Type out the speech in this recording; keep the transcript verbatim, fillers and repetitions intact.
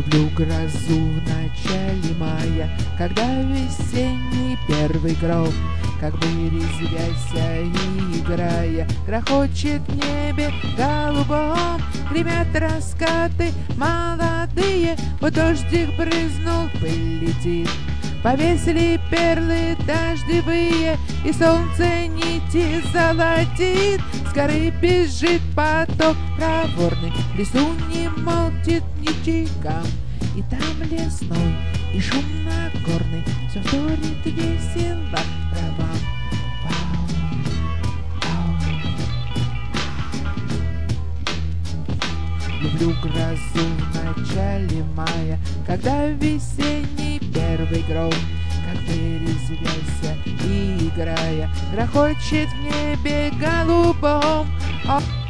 Люблю грозу в начале мая, когда весенний первый гром, как бы резвяся и играя, грохочет в небе голубом. Гремят раскаты молодые, вот дождик брызнул, пыль летит. Повесили перлы дождевые, и солнце нити золотит. С горы бежит поток проворный, в лесу не молчит ничегам. И там лесной, и шумно горный, все вторит весело травам. Пау, пау. Люблю грозу в начале мая, когда весенний первый гром, как бы резвяся и играя, грохочет в небе голубом.